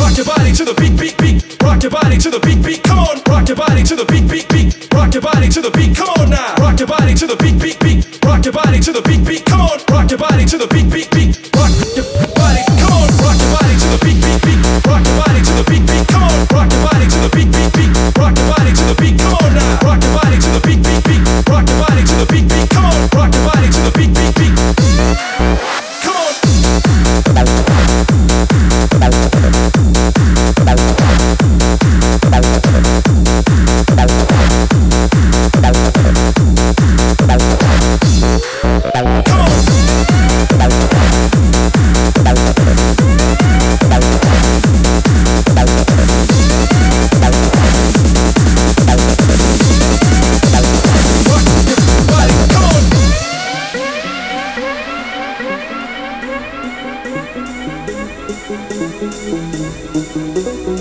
Rock your body to the beat, beat, beat. Rock your body to the beat, beat. Come on, rock your body to the beat, beat, beat. Rock your body to the beat. Come on now, rock your body to the beat, beat, beat. Rock your body to the beat, beat. Come on, rock your body to the beat, beat, beat. Rock your body, come on, rock your body to the beat, beat, beat. Rock your body to the beat, beat. Come on, rock your body to the beat, beat, beat. Rock your body to the beat. Come on now, rock your body to the beat, beat, beat. Rock your body to the beat, beat. Come on, rock your body to the beat, beat, beat. Come on. Come on.